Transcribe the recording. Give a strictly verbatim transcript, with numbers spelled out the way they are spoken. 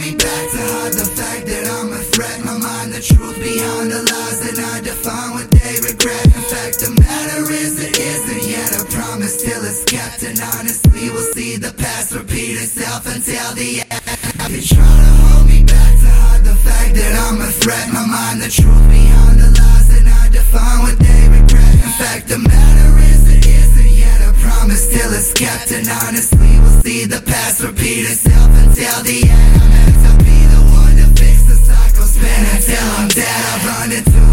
me back to hide the fact that I'm a threat. My mind the truth behind the lies, and I define what they regret. In fact, the matter is it isn't yet a promise till it's kept, and honestly we'll see the past repeat itself until the end. They try to hold me back to hide the fact that I'm a threat. My mind the truth behind the lies, and I define what they regret. In fact, the matter is it isn't yet a promise till it's kept, and honestly we'll see the past repeat itself until the end. I'm meant to be the one to fix the cycle spin until I'm dead. I run into